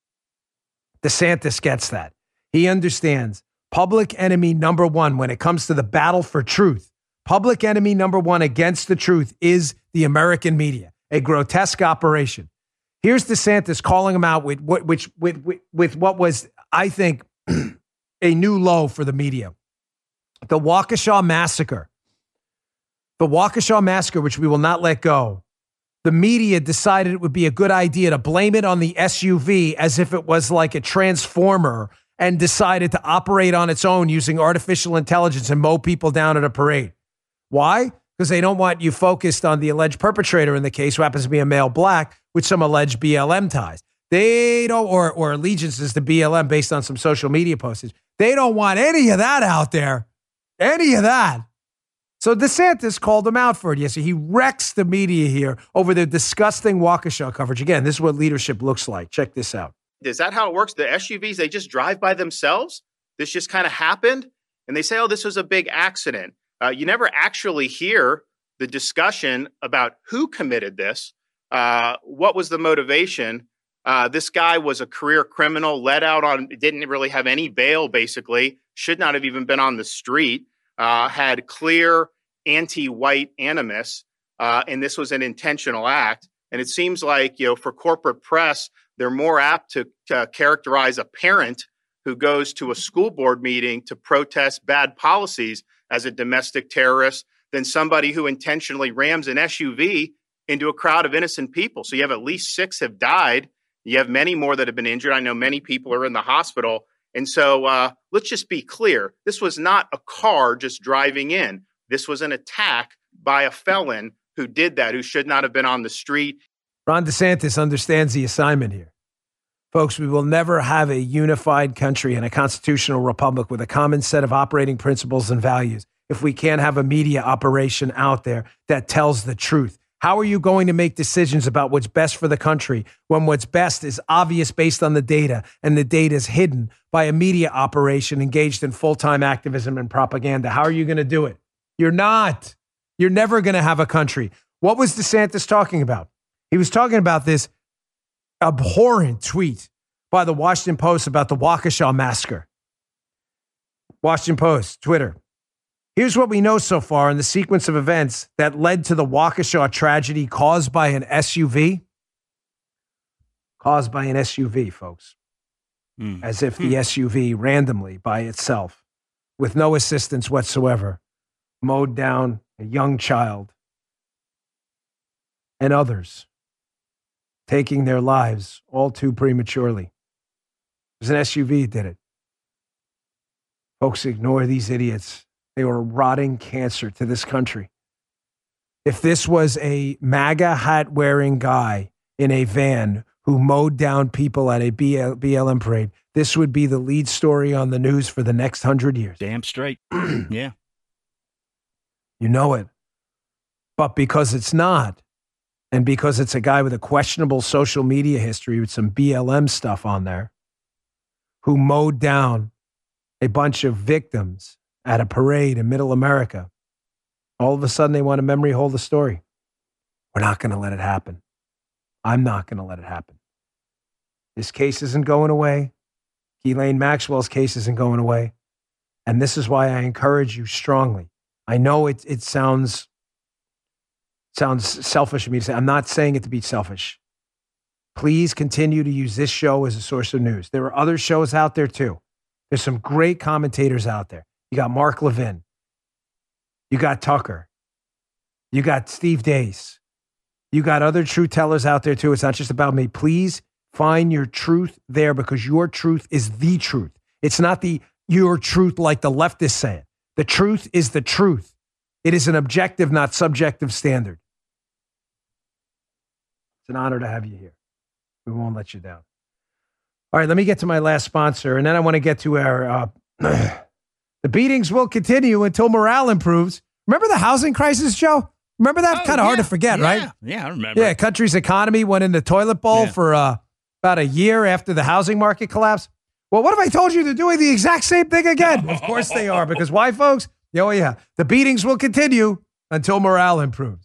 DeSantis gets that. He understands public enemy number one when it comes to the battle for truth. Public enemy number one against the truth is the American media, a grotesque operation. Here's DeSantis calling him out with what, which, with, with, with what was, I think, a new low for the media. The Waukesha massacre. The Waukesha massacre, which we will not let go. The media decided it would be a good idea to blame it on the S U V as if it was like a transformer and decided to operate on its own using artificial intelligence and mow people down at a parade. Why? Because they don't want you focused on the alleged perpetrator in the case, who happens to be a male black with some alleged B L M ties. They don't, or, or allegiances to B L M based on some social media postings. They don't want any of that out there. Any of that. So DeSantis called him out for it. Yes, he wrecks the media here over the disgusting Waukesha coverage. Again, this is what leadership looks like. Check this out. Is that how it works? The S U Vs, they just drive by themselves? This just kind of happened? And they say, oh, this was a big accident. Uh, you never actually hear the discussion about who committed this, uh, what was the motivation. Uh, this guy was a career criminal, let out on, didn't really have any bail, basically, should not have even been on the street, uh, had clear anti-white animus, uh, and this was an intentional act. And it seems like, you know, for corporate press, they're more apt to, to characterize a parent who goes to a school board meeting to protest bad policies as a domestic terrorist than somebody who intentionally rams an S U V into a crowd of innocent people. So you have at least six have died. You have many more that have been injured. I know many people are in the hospital. And so uh, let's just be clear. This was not a car just driving in. This was an attack by a felon who did that, who should not have been on the street. Ron DeSantis understands the assignment here. Folks, we will never have a unified country and a constitutional republic with a common set of operating principles and values if we can't have a media operation out there that tells the truth. How are you going to make decisions about what's best for the country when what's best is obvious based on the data and the data is hidden by a media operation engaged in full-time activism and propaganda? How are you going to do it? You're not. You're never going to have a country. What was DeSantis talking about? He was talking about this abhorrent tweet by the Washington Post about the Waukesha massacre. Washington Post, Twitter. Here's what we know so far in the sequence of events that led to the Waukesha tragedy caused by an S U V. Caused by an S U V, folks. mm. as if the mm. S U V randomly by itself, with no assistance whatsoever, mowed down a young child and others, taking their lives all too prematurely. It was an S U V that did it. Folks, ignore these idiots. They were a rotting cancer to this country. If this was a MAGA hat-wearing guy in a van who mowed down people at a B L, B L M parade, this would be the lead story on the news for the next hundred years. Damn straight. Yeah. You know it. But because it's not, and because it's a guy with a questionable social media history with some B L M stuff on there, who mowed down a bunch of victims at a parade in middle America, all of a sudden they want to memory hold the story. We're not going to let it happen. I'm not going to let it happen. This case isn't going away. Ghislaine Maxwell's case isn't going away. And this is why I encourage you strongly. I know it, it sounds, sounds selfish of me to say. I'm not saying it to be selfish. Please continue to use this show as a source of news. There are other shows out there too. There's some great commentators out there. You got Mark Levin. You got Tucker. You got Steve Deace. You got other truth tellers out there too. It's not just about me. Please find your truth there, because your truth is the truth. It's not the your truth like the leftists say it. The truth is the truth. It is an objective, not subjective standard. It's an honor to have you here. We won't let you down. All right, let me get to my last sponsor, and then I want to get to our, uh, the beatings will continue until morale improves. Remember the housing crisis, Joe? Remember that? Oh, kind of yeah. hard to forget, yeah. right? Yeah, I remember. Yeah, country's economy went in the toilet bowl yeah. for uh, about a year after the housing market collapsed. Well, what if I told you they're doing the exact same thing again? Of course they are, because why, folks? Oh, yeah. The beatings will continue until morale improves.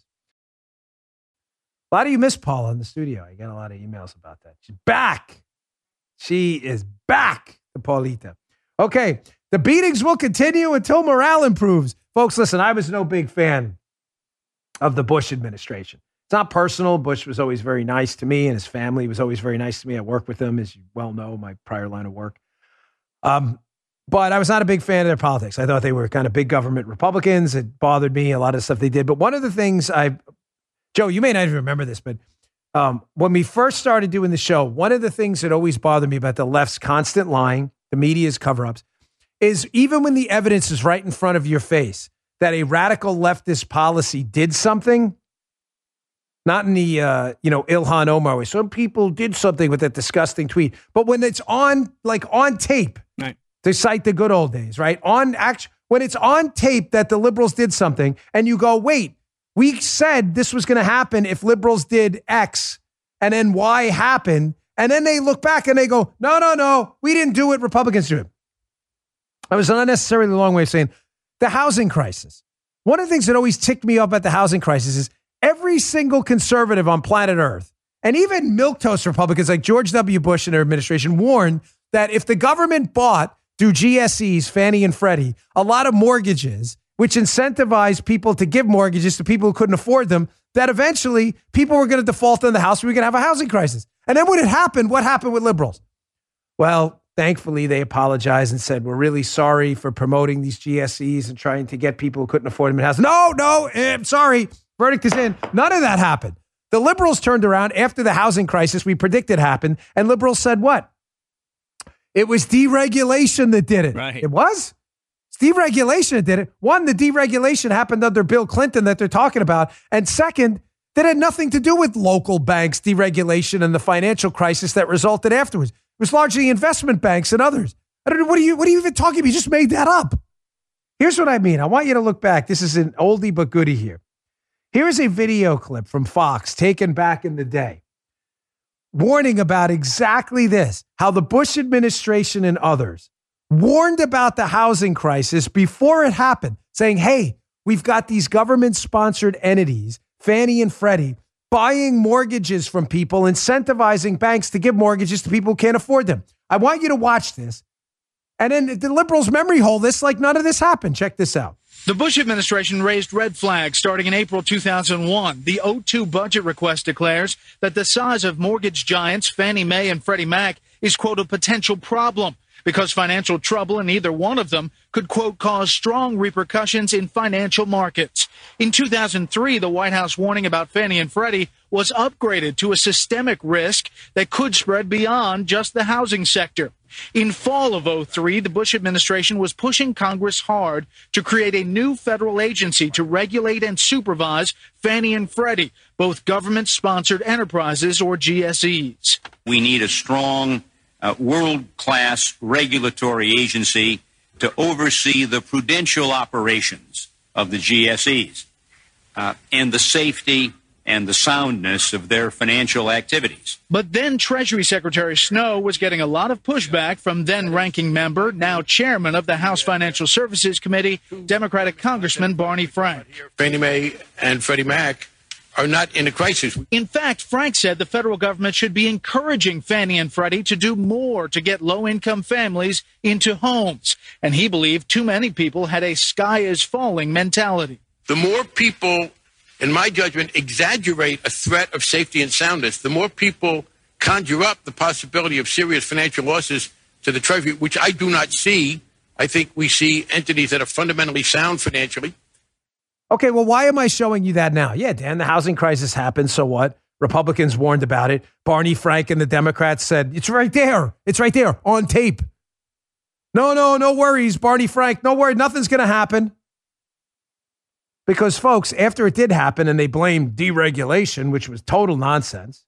A lot of you miss Paula in the studio. I got a lot of emails about that. She's back. She is back, the Paulita. Okay, the beatings will continue until morale improves. Folks, listen, I was no big fan of the Bush administration. It's not personal. Bush was always very nice to me, and his family was always very nice to me. I worked with them, as you well know, my prior line of work. Um, but I was not a big fan of their politics. I thought they were kind of big government Republicans. It bothered me, a lot of stuff they did. But one of the things I, Joe, you may not even remember this, but Um, when we first started doing the show, one of the things that always bothered me about the left's constant lying, the media's cover-ups, is even when the evidence is right in front of your face that a radical leftist policy did something, not in the, uh, you know, Ilhan Omar way. Some people did something with that disgusting tweet. But when it's on, like on tape, right. to cite the good old days, right? On act- when it's on tape that the liberals did something and you go, wait, we said this was going to happen if liberals did X, and then Y happened. And then they look back and they go, no, no, no, we didn't do it. Republicans do it. That was an unnecessarily long way of saying the housing crisis. One of the things that always ticked me up at the housing crisis is every single conservative on planet Earth, and even milquetoast Republicans like George W. Bush and their administration, warned that if the government bought through G S Es, Fannie and Freddie, a lot of mortgages, which incentivized people to give mortgages to people who couldn't afford them, that eventually people were going to default on the house. We were going to have a housing crisis. And then when it happened, what happened with liberals? Well, thankfully, they apologized and said, we're really sorry for promoting these G S Es and trying to get people who couldn't afford them in house. No, no, I'm sorry. Verdict is in. None of that happened. The liberals turned around after the housing crisis we predicted happened, and liberals said what? It was deregulation that did it. Right. It was? It's deregulation that did it. One, the deregulation happened under Bill Clinton that they're talking about. And second, that had nothing to do with local banks, deregulation, and the financial crisis that resulted afterwards. It was largely investment banks and others. I don't know. What are you, what are you even talking about? You just made that up. Here's what I mean. I want you to look back. This is an oldie but goodie here. Here's a video clip from Fox taken back in the day, warning about exactly this, how the Bush administration and others warned about the housing crisis before it happened, saying, hey, we've got these government-sponsored entities, Fannie and Freddie, buying mortgages from people, incentivizing banks to give mortgages to people who can't afford them. I want you to watch this. And then the liberals memory hole this like none of this happened. Check this out. The Bush administration raised red flags starting in April two thousand one. The oh two budget request declares that the size of mortgage giants Fannie Mae and Freddie Mac is, quote, a potential problem because financial trouble in either one of them could, quote, cause strong repercussions in financial markets. In two thousand three, the White House warning about Fannie and Freddie was upgraded to a systemic risk that could spread beyond just the housing sector. In fall of oh three, the Bush administration was pushing Congress hard to create a new federal agency to regulate and supervise Fannie and Freddie, both government-sponsored enterprises or G S Es. We need a strong, uh, world-class regulatory agency to oversee the prudential operations of the G S Es uh, and the safety and the soundness of their financial activities. But then Treasury Secretary Snow was getting a lot of pushback from then-ranking member, now chairman of the House Financial Services Committee, Democratic Congressman Barney Frank. Fannie Mae and Freddie Mac are not in a crisis. In fact, Frank said the federal government should be encouraging Fannie and Freddie to do more to get low-income families into homes. And he believed too many people had a sky-is-falling mentality. The more people, in my judgment, exaggerate a threat of safety and soundness, the more people conjure up the possibility of serious financial losses to the Treasury, which I do not see. I think we see entities that are fundamentally sound financially. Okay, well, why am I showing you that now? Yeah, Dan, the housing crisis happened, so what? Republicans warned about it. Barney Frank and the Democrats said, it's right there. It's right there on tape. No, no, no worries, Barney Frank. No worry, nothing's going to happen. Because, folks, after it did happen and they blamed deregulation, which was total nonsense,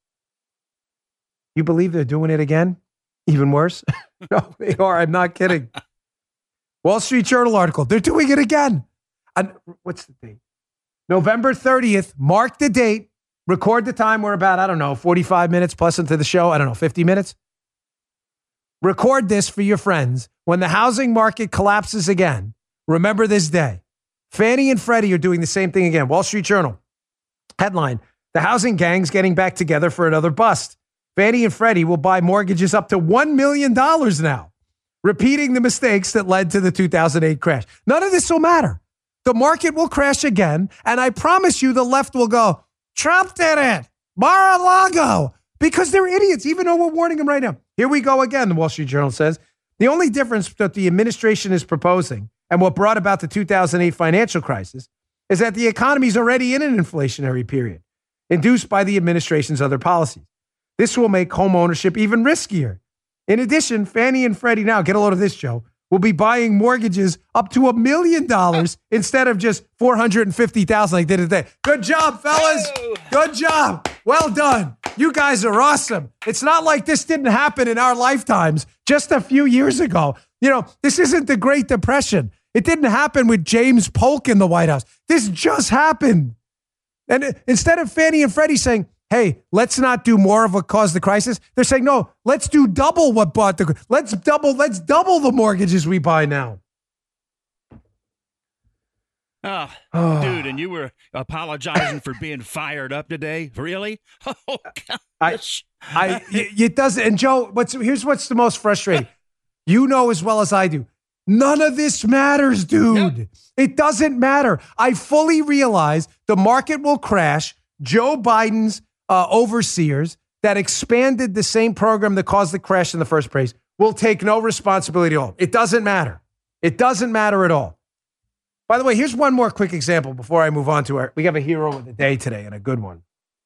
you believe they're doing it again? Even worse? No, they are. I'm not kidding. Wall Street Journal article. They're doing it again. And what's the date? November thirtieth. Mark the date. Record the time. We're about, I don't know, forty-five minutes plus into the show. I don't know, fifty minutes. Record this for your friends. When the housing market collapses again, remember this day. Fannie and Freddie are doing the same thing again. Wall Street Journal. Headline, the housing gang's getting back together for another bust. Fannie and Freddie will buy mortgages up to one million dollars now, repeating the mistakes that led to the two thousand eight crash. None of this will matter. The market will crash again, and I promise you the left will go, Trump did it, Mar-a-Lago, because they're idiots, even though we're warning them right now. Here we go again, the Wall Street Journal says. The only difference that the administration is proposing and what brought about the two thousand eight financial crisis is that the economy is already in an inflationary period, induced by the administration's other policies. This will make home ownership even riskier. In addition, Fannie and Freddie, now get a load of this, Joe, will be buying mortgages up to a million dollars instead of just four hundred fifty thousand dollars like they did today. Good job, fellas. Good job. Well done. You guys are awesome. It's not like this didn't happen in our lifetimes just a few years ago. You know, this isn't the Great Depression. It didn't happen with James Polk in the White House. This just happened. And instead of Fannie and Freddie saying, hey, let's not do more of what caused the crisis, they're saying, no, let's do double what bought the, let's double, let's double the mortgages we buy now. Oh, oh, dude, and you were apologizing for being fired up today? Really? Oh, God. I, I, it doesn't. And Joe, what's, here's what's the most frustrating. You know as well as I do. None of this matters, dude. Nope. It doesn't matter. I fully realize the market will crash. Joe Biden's uh, overseers that expanded the same program that caused the crash in the first place will take no responsibility at all. It doesn't matter. It doesn't matter at all. By the way, here's one more quick example before I move on to our, we have a hero of the day today and a good one.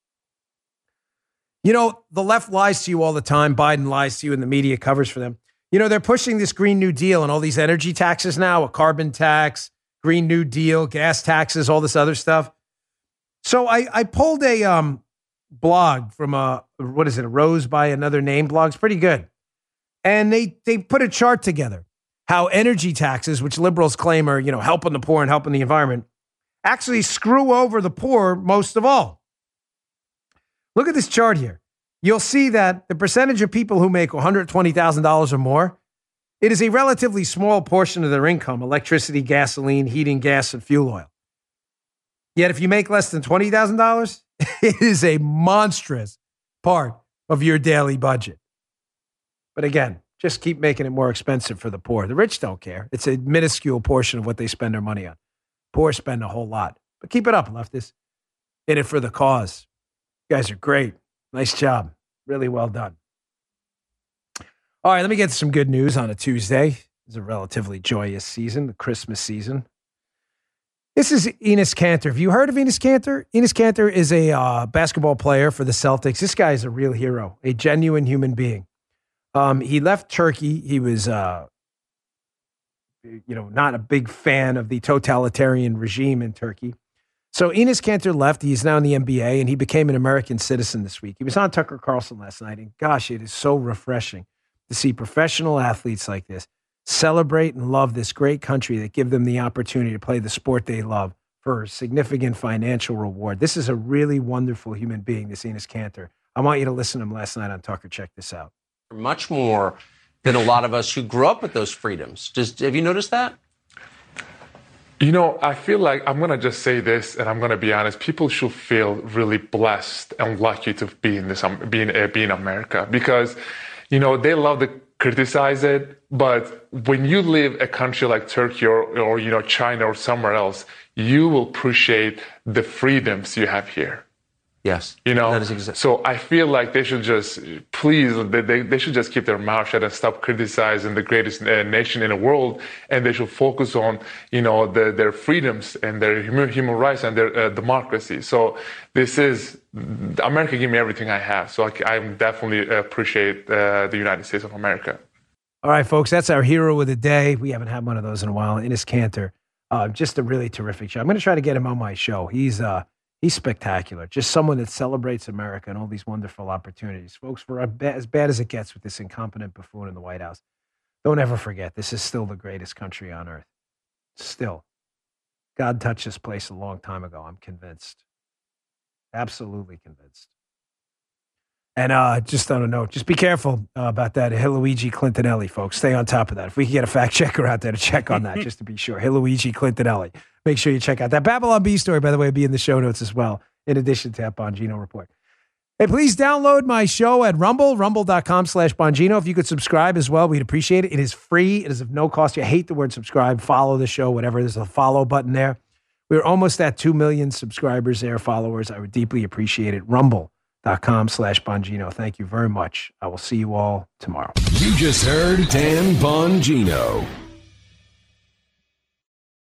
You know, the left lies to you all the time. Biden lies to you and the media covers for them. You know, they're pushing this Green New Deal and all these energy taxes now, a carbon tax, Green New Deal, gas taxes, all this other stuff. So I, I pulled a um, blog from a, what is it, a Rose by Another Name blog. It's pretty good. And they they put a chart together how energy taxes, which liberals claim are, you know, helping the poor and helping the environment, actually screw over the poor most of all. Look at this chart here. You'll see that the percentage of people who make one hundred twenty thousand dollars or more, it is a relatively small portion of their income, electricity, gasoline, heating, gas, and fuel oil. Yet if you make less than twenty thousand dollars, it is a monstrous part of your daily budget. But again, just keep making it more expensive for the poor. The rich don't care. It's a minuscule portion of what they spend their money on. Poor spend a whole lot. But keep it up, leftists. In it for the cause. You guys are great. Nice job. Really well done. All right, let me get some good news on a Tuesday. It's a relatively joyous season, the Christmas season. This is Enes Kanter. Have you heard of Enes Kanter? Enes Kanter is a uh, basketball player for the Celtics. This guy is a real hero, a genuine human being. Um, he left Turkey. He was, uh, you know, not a big fan of the totalitarian regime in Turkey. So Enes Kanter left. He's now in the N B A, and he became an American citizen this week. He was on Tucker Carlson last night, and gosh, it is so refreshing to see professional athletes like this celebrate and love this great country that give them the opportunity to play the sport they love for significant financial reward. This is a really wonderful human being, this Enes Kanter. I want you to listen to him last night on Tucker. Check this out. Much more than a lot of us who grew up with those freedoms. Just, have you noticed that? You know, I feel like I'm going to just say this, and I'm going to be honest. People should feel really blessed and lucky to be in this, um, being, uh, be in America, because, you know, they love to criticize it. But when you live a country like Turkey or, or, you know, China or somewhere else, you will appreciate the freedoms you have here. Yes. You know, that is exactly. So I feel like they should just, please, they, they should just keep their mouth shut and stop criticizing the greatest uh, nation in the world. And they should focus on, you know, the, their freedoms and their human, human rights and their uh, democracy. So this is, America gave me everything I have. So I, I definitely appreciate uh, the United States of America. All right, folks, that's our hero of the day. We haven't had one of those in a while. Enes Kanter, uh, just a really terrific show. I'm going to try to get him on my show. He's, uh, He's spectacular. Just someone that celebrates America and all these wonderful opportunities. Folks, we're as bad as it gets with this incompetent buffoon in the White House. Don't ever forget, this is still the greatest country on earth. Still. God touched this place a long time ago, I'm convinced. Absolutely convinced. And uh, just on a note, just be careful uh, about that Hiluigi Clintonelli, folks. Stay on top of that. If we can get a fact checker out there to check on that, just to be sure. Hiluigi Clintonelli. Make sure you check out that Babylon Bee story, by the way, will be in the show notes as well, in addition to that Bongino report. Hey, please download my show at Rumble, rumble.com slash Bongino. If you could subscribe as well, we'd appreciate it. It is free. It is of no cost. You hate the word subscribe. Follow the show, whatever. There's a follow button there. We're almost at two million subscribers there, followers. I would deeply appreciate it. Rumble.com slash Bongino. Thank you very much. I will see you all tomorrow. You just heard Dan Bongino.